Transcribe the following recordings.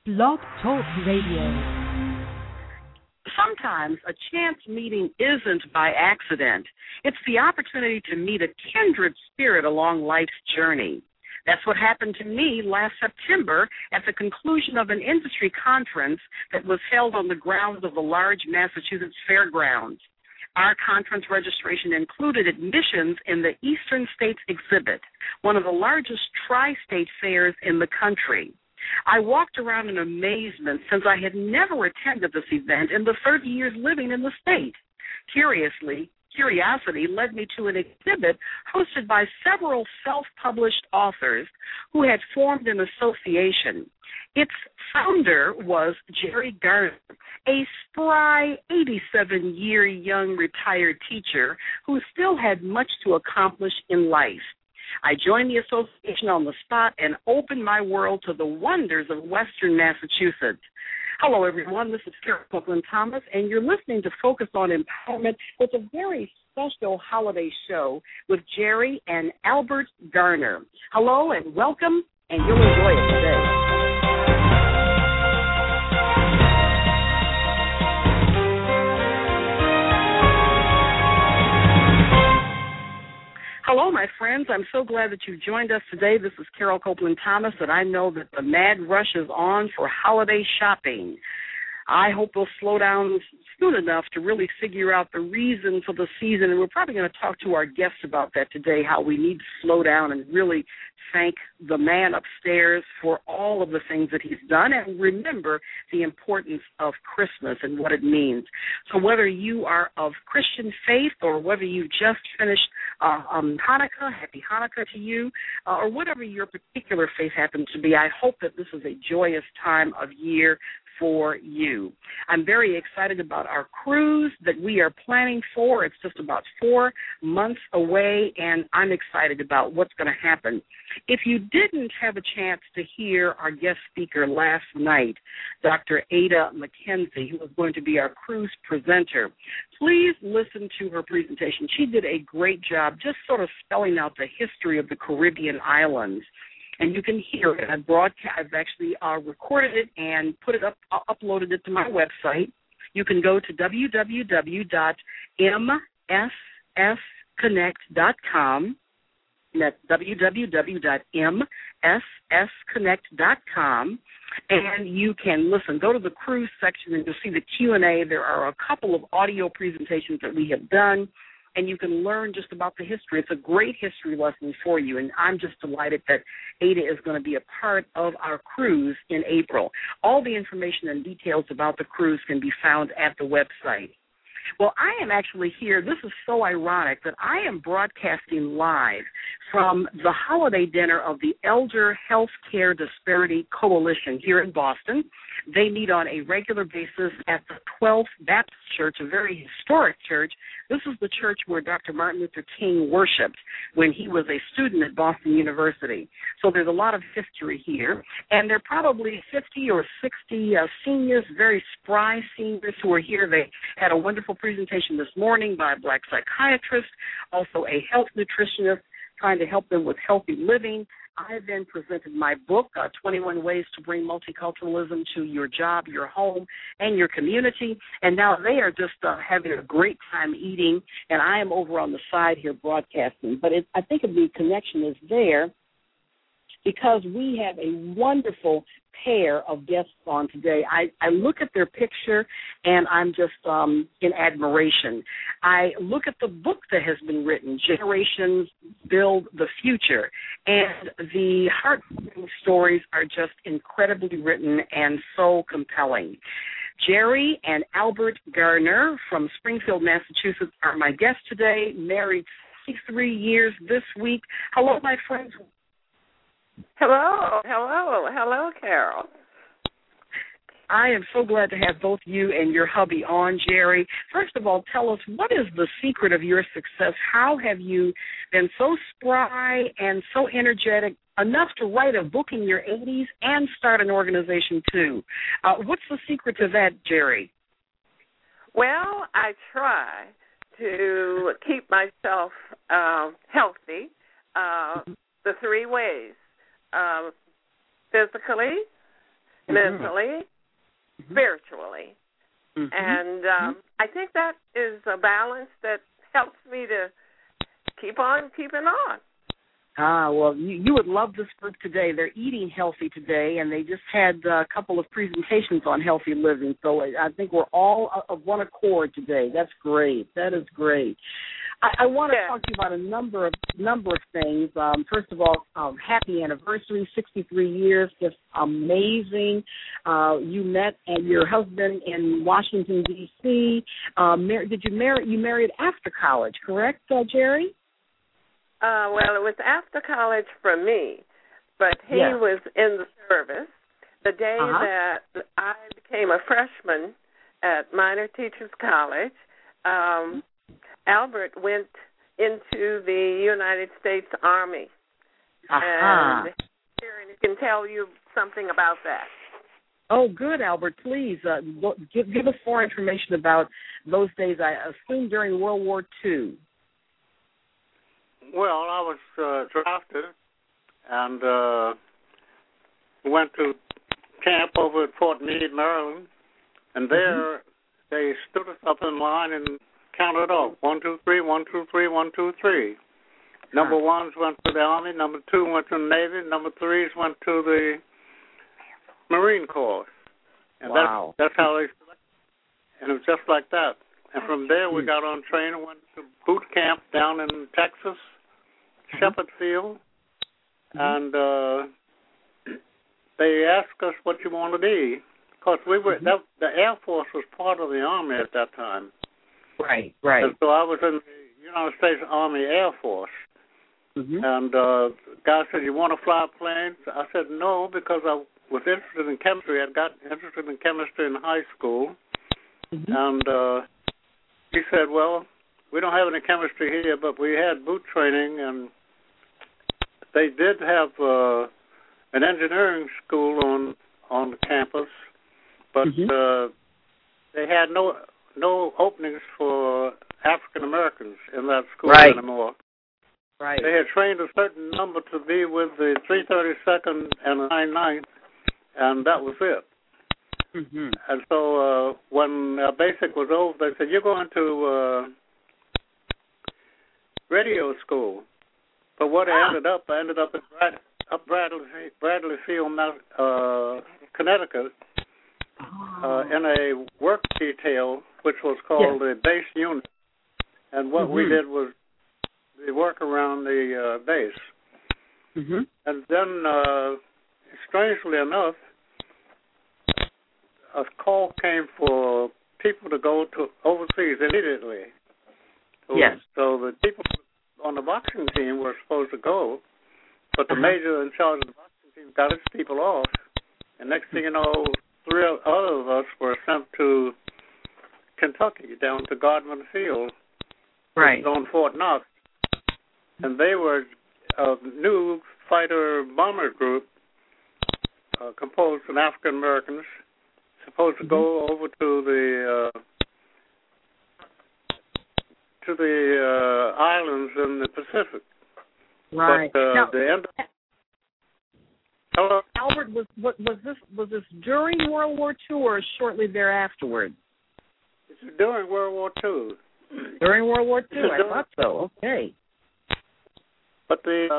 Blog Talk Radio. Sometimes a chance meeting isn't by accident. It's the opportunity to meet a kindred spirit along life's journey. That's what happened to me last September at the conclusion of an industry conference that was held on the grounds of the large Massachusetts Fairgrounds. Our conference registration included admissions in the Eastern States Exhibit, one of the largest tri-state fairs in the country. I walked around in amazement since I had never attended this event in the 30 years living in the state. Curiosity led me to an exhibit hosted by several self-published authors who had formed an association. Its founder was Jerry Garner, a spry 87-year young retired teacher who still had much to accomplish in life. I joined the association on the spot and opened my world to the wonders of Western Massachusetts. Hello, everyone. This is Carol Copeland Thomas, and you're listening to Focus on Empowerment with a very special holiday show with Jerry and Albert Garner. Hello and welcome, and you'll enjoy it today. Hello, my friends. I'm so glad that you've joined us today. This is Carol Copeland Thomas, and I know that the mad rush is on for holiday shopping. I hope we'll slow down soon enough to really figure out the reason for the season, and we're probably going to talk to our guests about that today, how we need to slow down and really thank the man upstairs for all of the things that he's done and remember the importance of Christmas and what it means. So whether you are of Christian faith or whether you just finished Hanukkah, happy Hanukkah to you, or whatever your particular faith happens to be, I hope that this is a joyous time of year for you. I'm very excited about our cruise that we are planning for. It's just about 4 months away, and I'm excited about what's going to happen. If you didn't have a chance to hear our guest speaker last night, Dr. Ada McKenzie, who was going to be our cruise presenter, please listen to her presentation. She did a great job just sort of spelling out the history of the Caribbean islands. And you can hear it. I've actually recorded it and uploaded it to my website. You can go to www.mssconnect.com. That's www.mssconnect.com, and you can listen. Go to the cruise section, and you'll see the Q&A. There are a couple of audio presentations that we have done, and you can learn just about the history. It's a great history lesson for you, and I'm just delighted that Ada is going to be a part of our cruise in April. All the information and details about the cruise can be found at the website. Well, I am actually here. This is so ironic that I am broadcasting live from the holiday dinner of the Elder Healthcare Disparity Coalition here in Boston. They meet on a regular basis at the 12th Baptist Church, a very historic church. This is the church where Dr. Martin Luther King worshiped when he was a student at Boston University. So there's a lot of history here. And there are probably 50 or 60 seniors, very spry seniors who are here. They had a wonderful presentation this morning by a black psychiatrist, also a health nutritionist, trying to help them with healthy living. I then presented my book, 21 Ways to Bring Multiculturalism to Your Job, Your Home, and Your Community. And now they are just having a great time eating, and I am over on the side here broadcasting. But I think the connection is there because we have a wonderful pair of guests on today. I look at their picture, and I'm just in admiration. I look at the book that has been written, Generations Build the Future, and the heartwarming stories are just incredibly written and so compelling. Jerry and Albert Garner from Springfield, Massachusetts are my guests today, married 63 years this week. Hello, my friends. Hello, Carol. I am so glad to have both you and your hubby on, Jerry. First of all, tell us, what is the secret of your success? How have you been so spry and so energetic enough to write a book in your 80s and start an organization, too? What's the secret to that, Jerry? Well, I try to keep myself healthy the 3 ways. Physically, mentally, spiritually. And I think that is a balance that helps me to keep on keeping on. Well, you would love this group today. They're eating healthy today, and they just had a couple of presentations on healthy living. So I think we're all of one accord today. That's great. That is great. I want to talk to you about a number of things. First of all, happy anniversary, 63 years, just amazing. You met your husband in Washington, D.C. Did you marry? You married after college, correct, Jerry? Well, it was after college for me, but he was in the service. The day that I became a freshman at Minor Teachers College, Albert went into the United States Army. And he can tell you something about that. Oh, good, Albert. Please give us more information about those days, I assume during World War II. Well, I was drafted and went to camp over at Fort Meade, Maryland, and there they stood us up in line and counted off 1, 2, 3, 1, 2, 3, 1, 2, 3. Number ones went to the Army, number two went to the Navy, number threes went to the Marine Corps. And that's how they selected. And it was just like that. And from there we got on train and went to boot camp down in Texas, Shepherd Field, and they asked us what you want to be, because we were the Air Force was part of the Army at that time. Right. And so I was in the United States Army Air Force, and the guy said, "You want to fly planes?" I said, "No," because I was interested in chemistry. I'd got interested in chemistry in high school, and he said, "Well, we don't have any chemistry here, but we had boot training, and they did have an engineering school on the campus, but they had no openings for African Americans in that school anymore. Right. They had trained a certain number to be with the 332nd and the 99th, and that was it. And so when basic was over, they said, "You're going to radio school." But what I ended up at Bradley Field, Connecticut, in a work detail, which was called the base unit. And what we did was the work around the base. And then, strangely enough, a call came for people to go to overseas immediately. So the people on the boxing team were supposed to go, but the major in charge of the boxing team got his people off. And next thing you know, 3 other of us were sent to Kentucky, down to Godman Field, on Fort Knox. And they were a new fighter bomber group composed of African Americans, supposed to go over to the islands in the Pacific. Right. But now, the end. Hello. Albert, was this during World War II or shortly thereafterward? It's during World War II. During World War II, I thought so. Okay. But they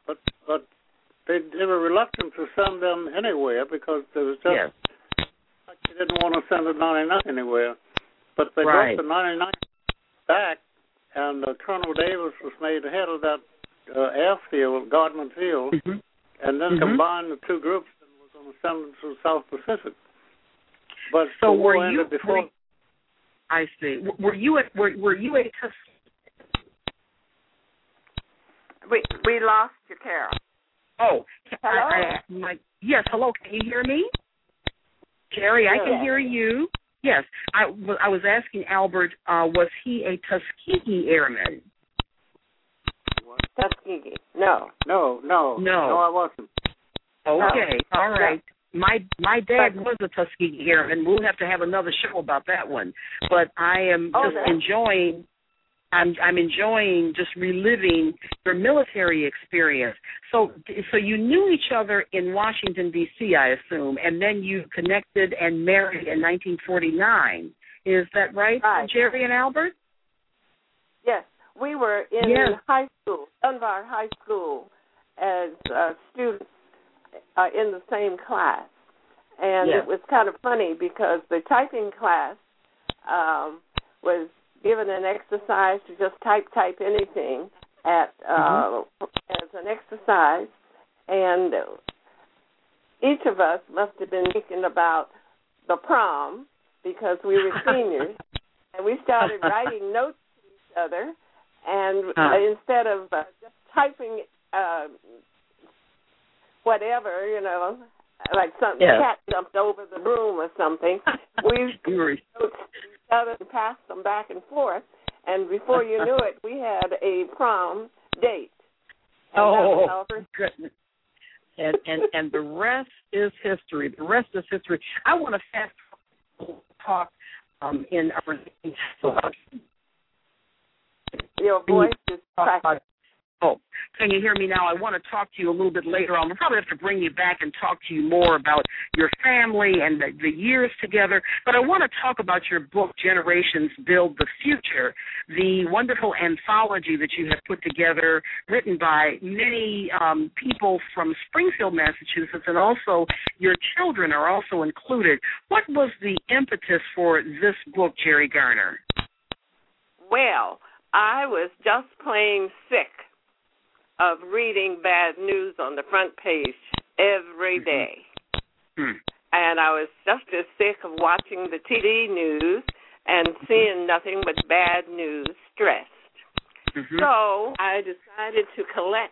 were reluctant to send them anywhere because there was just like they didn't want to send the 99 anywhere. But they brought the 99 back, and Colonel Davis was made head of that airfield, Godman Field, and then combined the two groups and was going to send them to the South Pacific. But so the war ended before. I see. Were you a We lost you, Carol. Oh, hello. Yes. Hello. Can you hear me, Jerry? I can hear you. Yes. I was asking Albert. Was he a Tuskegee Airman? Tuskegee? No, I wasn't. Okay. All right. My dad was a Tuskegee Airman. We'll have to have another show about that one. But I am just enjoying. I'm enjoying just reliving your military experience. So you knew each other in Washington, D.C., I assume, and then you connected and married in 1949. Is that right, Jerry and Albert? Yes. We were in high school, Dunbar High School, as students in the same class. And it was kind of funny because the typing class was given an exercise to just type anything as an exercise. And each of us must have been thinking about the prom because we were seniors. And we started writing notes to each other. And instead of just typing whatever, like something cat jumped over the room or something, we notes to each other and passed them back and forth. And before you knew it, we had a prom date. And goodness. And the rest is history. The rest is history. I want to fast talk in our Your voice is cracked. Oh, can you hear me now? I want to talk to you a little bit later on. We'll probably have to bring you back and talk to you more about your family and the years together. But I want to talk about your book, Generations Build the Future, the wonderful anthology that you have put together, written by many people from Springfield, Massachusetts, and also your children are also included. What was the impetus for this book, Jerry Garner? Well, I was just plain sick of reading bad news on the front page every day. And I was just as sick of watching the TV news and seeing nothing but bad news stressed. So I decided to collect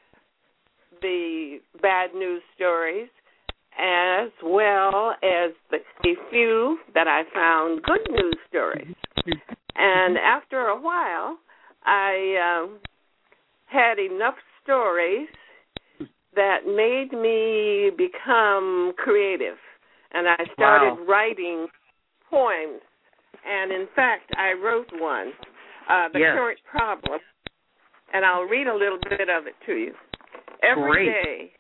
the bad news stories as well as the few that I found good news stories. And after a while, I had enough stories that made me become creative. And I started writing poems. And, in fact, I wrote one, The Current Problem, and I'll read a little bit of it to you. Every day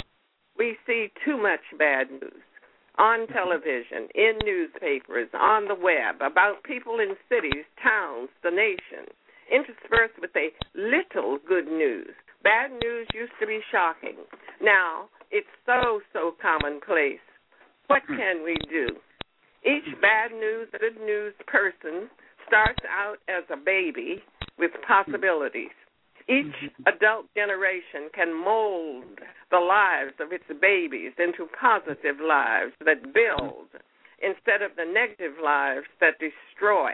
we see too much bad news on television, in newspapers, on the web, about people in cities, towns, the nation, interspersed with a little good news. Bad news used to be shocking. Now, it's so commonplace. What can we do? Each bad news, good news person starts out as a baby with possibilities. Each adult generation can mold the lives of its babies into positive lives that build instead of the negative lives that destroy.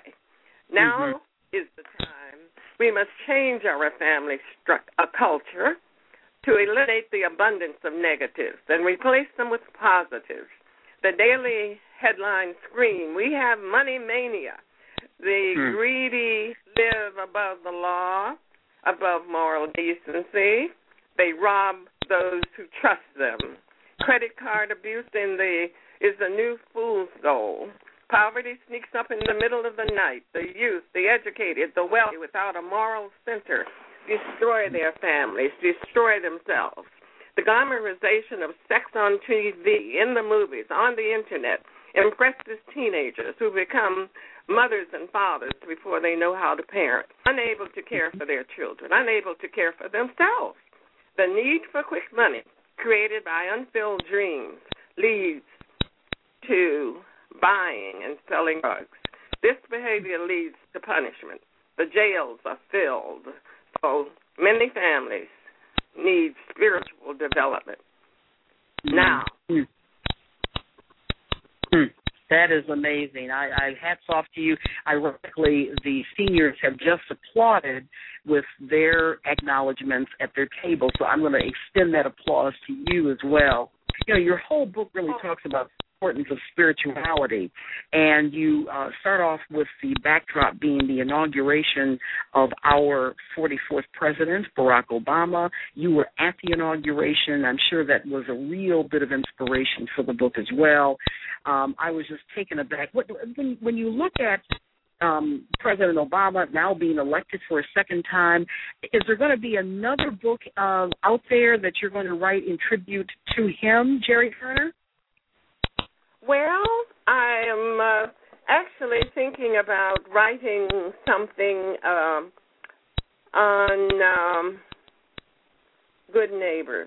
Now is the time we must change our family culture to eliminate the abundance of negatives and replace them with positives. The daily headlines scream, we have money mania. The greedy live above the law, above moral decency. They rob those who trust them. Credit card abuse is the new fool's goal. Poverty sneaks up in the middle of the night. The youth, the educated, the wealthy, without a moral center, destroy their families, destroy themselves. The glamorization of sex on TV, in the movies, on the Internet, impresses teenagers who become mothers and fathers before they know how to parent, unable to care for their children, unable to care for themselves. The need for quick money created by unfilled dreams leads to buying and selling drugs. This behavior leads to punishment. The jails are filled. So many families need spiritual development. Now. That is amazing. I hats off to you. Ironically, the seniors have just applauded with their acknowledgments at their table, so I'm going to extend that applause to you as well. You know, your whole book really talks about the importance of spirituality, and you start off with the backdrop being the inauguration of our 44th president, Barack Obama. You were at the inauguration. I'm sure that was a real bit of inspiration for the book as well. I was just taken aback. When you look at President Obama now being elected for a second time, is there going to be another book out there that you're going to write in tribute to him, Jerry Turner? Well, I am actually thinking about writing something on Good Neighbors.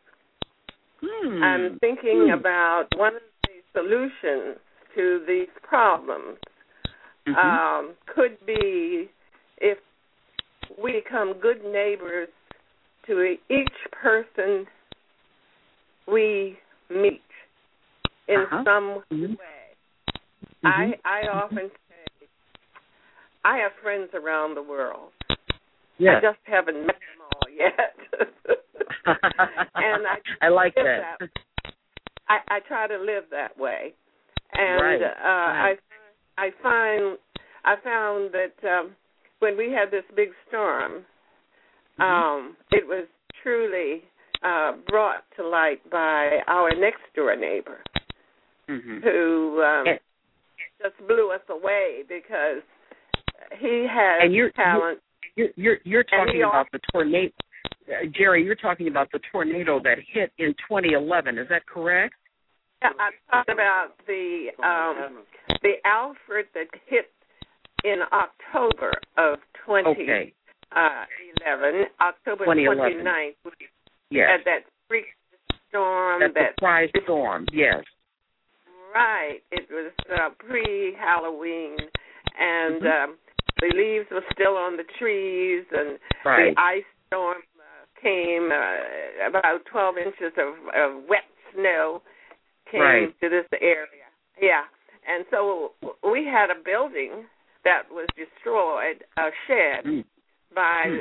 I'm thinking about one of the solutions to these problems could be if we become good neighbors to each person we meet in some way. I often say I have friends around the world. Yes. I just haven't met them all yet. And I like that. I try to live that way, and I found that when we had this big storm, it was truly brought to light by our next door neighbor, who just blew us away because he has talent. You're talking about the tornado. Jerry, you're talking about the tornado that hit in 2011. Is that correct? Yeah, I'm talking about the Alfred that hit in October of 2011, October 29th. Yes. At that freak storm. That surprise storm, yes. Right. It was pre-Halloween, and the leaves were still on the trees, and the ice storm came, about 12 inches of wet snow came to this area. Yeah. And so we had a building that was destroyed, a shed, by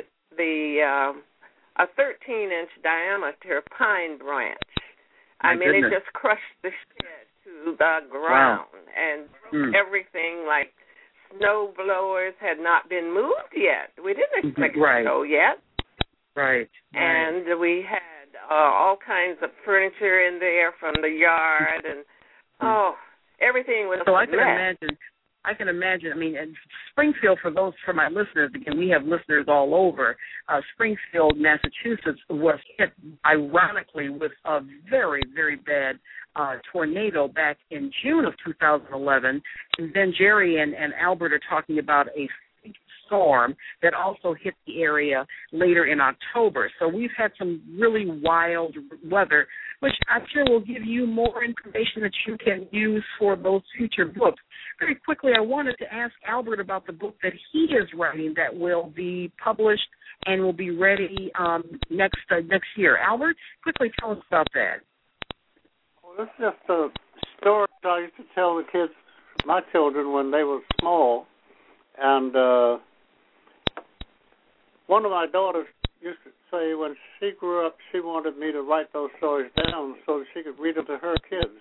a 13-inch diameter pine branch. I mean, it just crushed the shed to the ground and broke everything. Like snow blowers had not been moved yet. We didn't expect snow yet. Right. And we had all kinds of furniture in there from the yard, and everything was so a I can mess. I can imagine. I mean, Springfield, for my listeners, again, we have listeners all over. Springfield, Massachusetts was hit, ironically, with a very, very bad tornado back in June of 2011. And then Jerry and Albert are talking about a storm that also hit the area later in October. So we've had some really wild weather, which I'm sure will give you more information that you can use for those future books. Very quickly, I wanted to ask Albert about the book that he is writing that will be published and will be ready next year. Albert, quickly tell us about that. Well, it's just a story I used to tell the kids, my children, when they were small. And one of my daughters used to say when she grew up, she wanted me to write those stories down so that she could read them to her kids.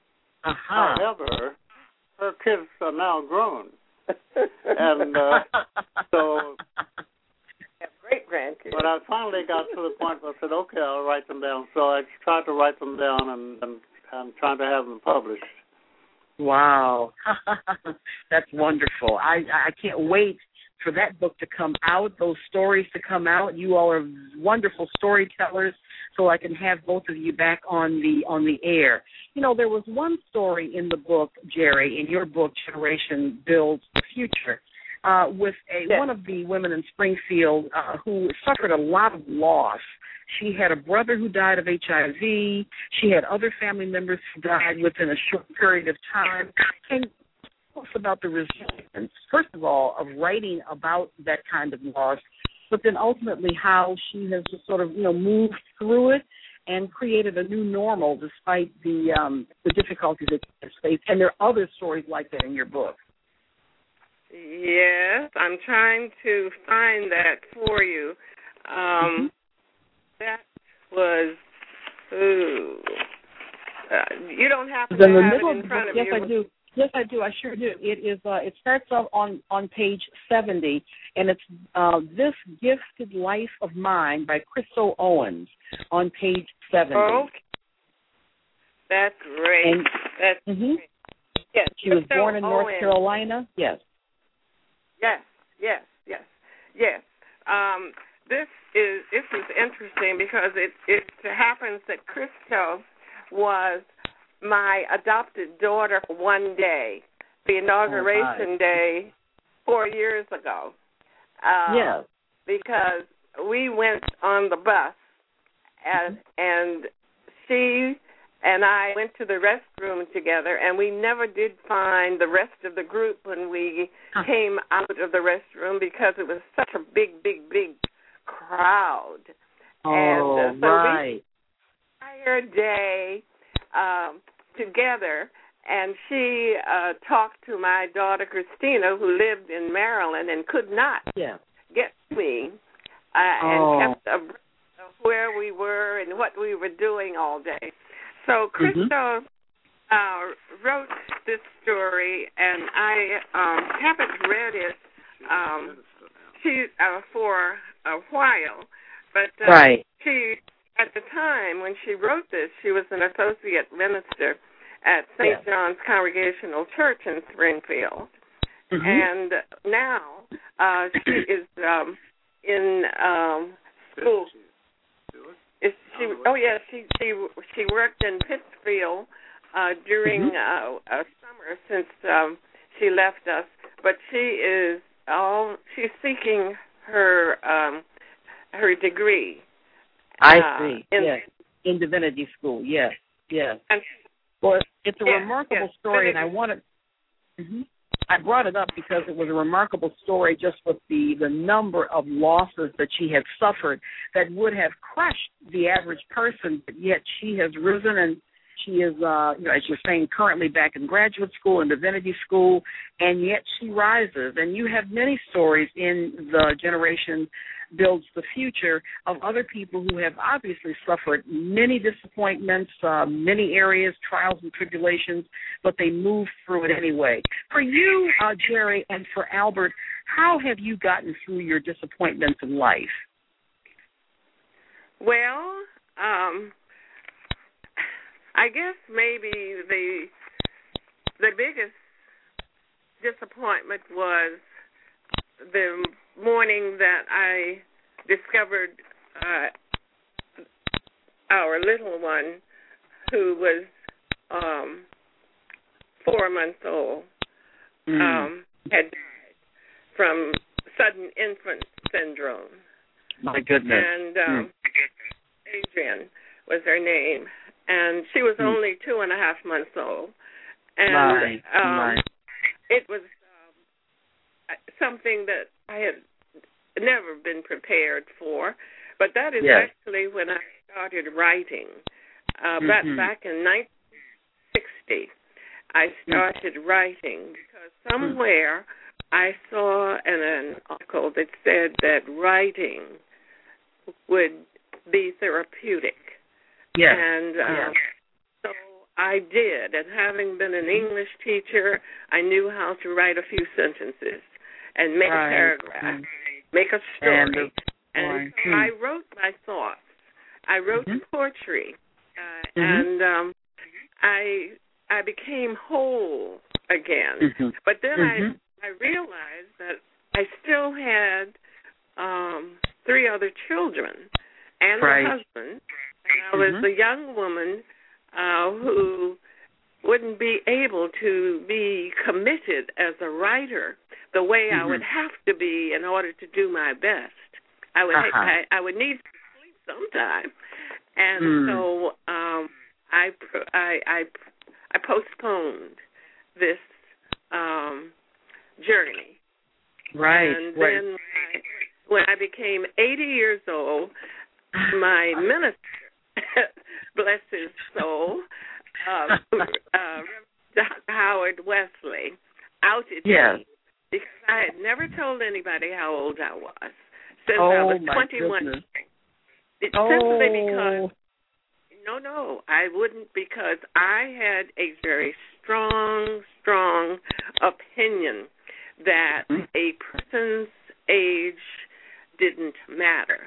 However, her kids are now grown. And so... have great grandkids. But I finally got to the point where I said, okay, I'll write them down. So I tried to write them down, and I'm trying to have them published. Wow. That's wonderful. I can't wait for that book to come out, those stories to come out. You all are wonderful storytellers, so I can have both of you back on the air. You know, there was one story in the book, Jerry, in your book, Generation Builds the Future, with one of the women in Springfield who suffered a lot of loss. She had a brother who died of HIV. She had other family members who died within a short period of time. And tell us about the resilience, first of all, of writing about that kind of loss, but then ultimately how she has just sort of, moved through it and created a new normal despite the difficulties that she faced. And there are other stories like that in your book. Yes, I'm trying to find that for you. That was, you don't happen to have it in front of you. Yes, I do. Yes, I do. I sure do. It is. It starts off on page 70, and it's This Gifted Life of Mine by Crystal Owens on page 70. Oh, that's great. That's great. Yes, she was born in North Carolina. Yes. Yes. This is interesting because it happens that Christo was my adopted daughter for one day, the inauguration day 4 years ago. Yes. Because we went on the bus, and she and I went to the restroom together, and we never did find the rest of the group when we came out of the restroom because it was such a big crowd. And so we entire day together, and she talked to my daughter Christina, who lived in Maryland and could not get to me, and kept abreast of where we were and what we were doing all day. So Christo wrote this story, and I haven't read it for a while, but she, at the time when she wrote this, she was an associate minister at St. John's Congregational Church in Springfield, and now she is in school. She worked in Pittsfield during summer since she left us, but she's seeking her degree. I see. In divinity school. Yes. Well, it's a remarkable story, and I wanted. I brought it up because it was a remarkable story just with the number of losses that she had suffered that would have crushed the average person, but yet she has risen, and she is, as you're saying, currently back in graduate school and divinity school, and yet she rises. And you have many stories in the Generation Builds the Future of other people who have obviously suffered many disappointments, many areas, trials and tribulations, but they moved through it anyway. For you, Jerry, and for Albert, how have you gotten through your disappointments in life? Well, I guess maybe the biggest disappointment was the morning that I discovered our little one, who was 4 months old, had died from sudden infant syndrome. My goodness. And Adrian was her name, and she was only 2.5 months old. And it was something that I had never been prepared for, but that is actually when I started writing. Back in 1960, I started writing because somewhere I saw an article that said that writing would be therapeutic. And so I did, and having been an English teacher, I knew how to write a few sentences and make a paragraph, make a story. And so I wrote my thoughts. I wrote poetry, and I became whole again. But then I realized that I still had 3 other children and a husband. And I was a young woman who wouldn't be able to be committed as a writer the way I would have to be in order to do my best. I would need to sleep sometime, and so I postponed this journey. And then when I became 80 years old, my minister, bless his soul, Dr. Howard Wesley, outed me because I had never told anybody how old I was since I was 21. Simply because, I wouldn't, because I had a very strong opinion that a person's age didn't matter.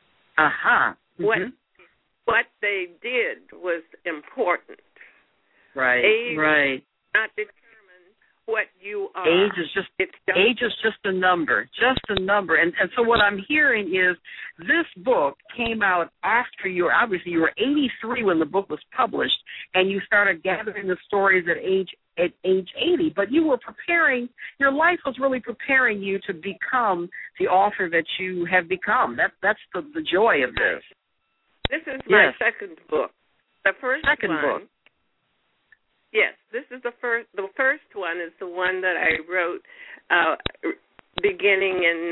What they did was important. Age did not determine what you are. Age is just a number, And so what I'm hearing is this book came out after you were 83 when the book was published, and you started gathering the stories at age 80. But you were preparing. Your life was really preparing you to become the author that you have become. That's the joy of this. This is my second book. The first book. Yes, this is the first. The first one is the one that I wrote beginning in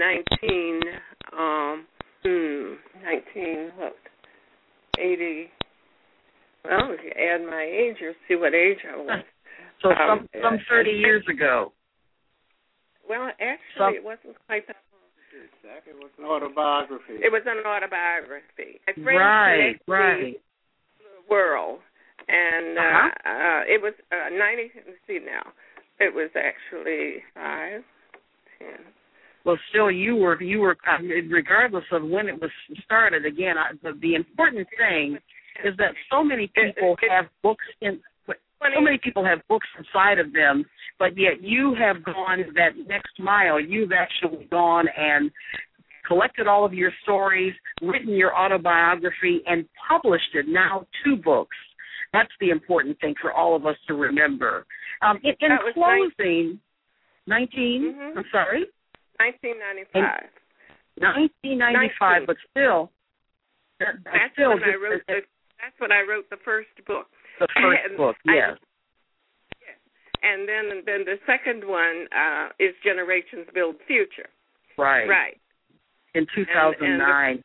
1980. Well, if you add my age, you'll see what age I was. So some 30 years ago. Well, actually, it wasn't quite that long. It was an autobiography. It was an autobiography. Right. The world. And it was 90. Let's see now. It was actually 5, 10. Well, still, you were. Regardless of when it was started. Again, the important thing is that so many people have books in. So many people have books inside of them, but yet you have gone that next mile. You've actually gone and collected all of your stories, written your autobiography, and published it. Now 2 books. That's the important thing for all of us to remember. In closing, 19. I'm sorry. 1995. 1995, but still. That's when I wrote the first book. The first book, yes. And then the second one is Generations Build Future. Right. In 2009.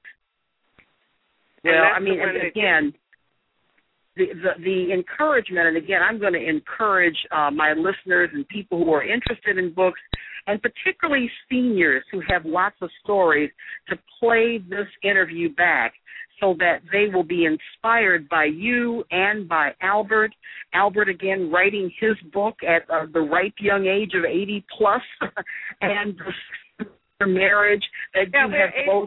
Again, the encouragement, and again, I'm going to encourage my listeners and people who are interested in books, and particularly seniors who have lots of stories, to play this interview back so that they will be inspired by you and by Albert. Albert, again, writing his book at the ripe young age of 80 plus, and the marriage that you have both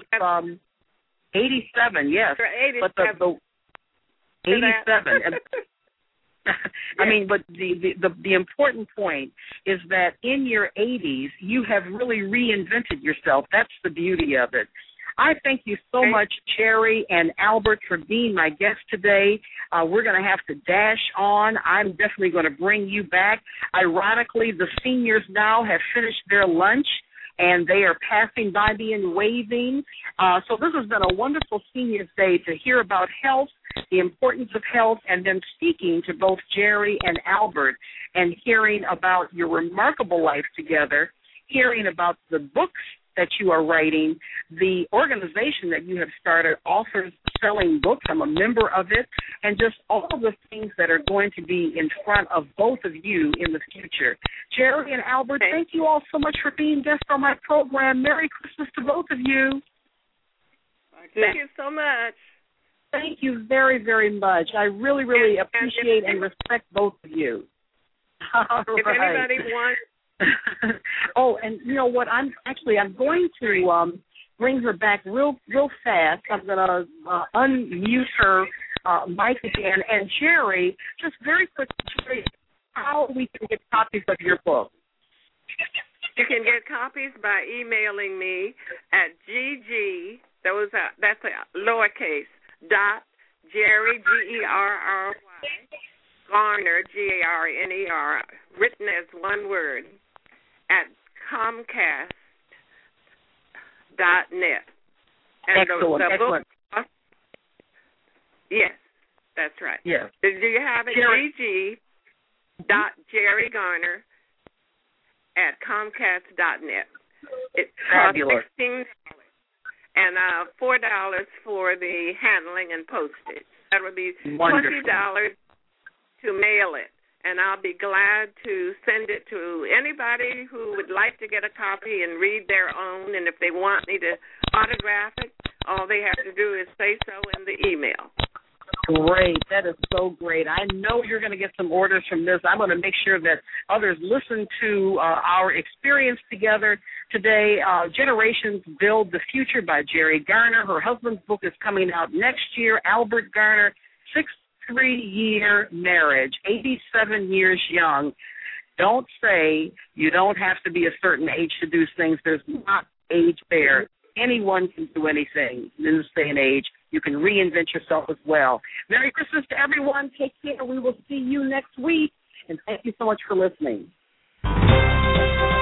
87, yes. 87. But the 87. And, I mean, but the important point is that in your 80s, you have really reinvented yourself. That's the beauty of it. I thank you so much, Cherry and Albert, for being my guest today. We're going to have to dash on. I'm definitely going to bring you back. Ironically, the seniors now have finished their lunch, and they are passing by me and waving. So this has been a wonderful Seniors Day to hear about health, the importance of health, and then speaking to both Jerry and Albert and hearing about your remarkable life together, hearing about the books that you are writing, the organization that you have started, Authors Selling Books. I'm a member of it, and just all of the things that are going to be in front of both of you in the future. Jerry and Albert, thank you all so much for being guests on my program. Merry Christmas to both of you. Thank you so much. Thank you very, very much. I really, really appreciate and respect both of you. If anybody wants... Oh, and you know what? I'm going to bring her back real fast. I'm going to unmute her mic again. And Jerry, just very quickly, how we can get copies of your book? You can get copies by emailing me at GG. That's a lowercase .Jerry Gerry Garner Garner, written as one word, at Comcast.net. And excellent. the book, yes, that's right. Yes. Do you have it? GG.Jerry Garner at Comcast.net. It costs $16 and $4 for the handling and postage. That would be $20 to mail it. And I'll be glad to send it to anybody who would like to get a copy and read their own. And if they want me to autograph it, all they have to do is say so in the email. Great. That is so great. I know you're going to get some orders from this. I'm going to make sure that others listen to our experience together today. Generations Build the Future by Jerry Garner. Her husband's book is coming out next year. Albert Garner, 63-year marriage, 87 years young. Don't say you don't have to be a certain age to do things. There's not age there. Anyone can do anything in this day and age. You can reinvent yourself as well. Merry Christmas to everyone. Take care. We will see you next week. And thank you so much for listening.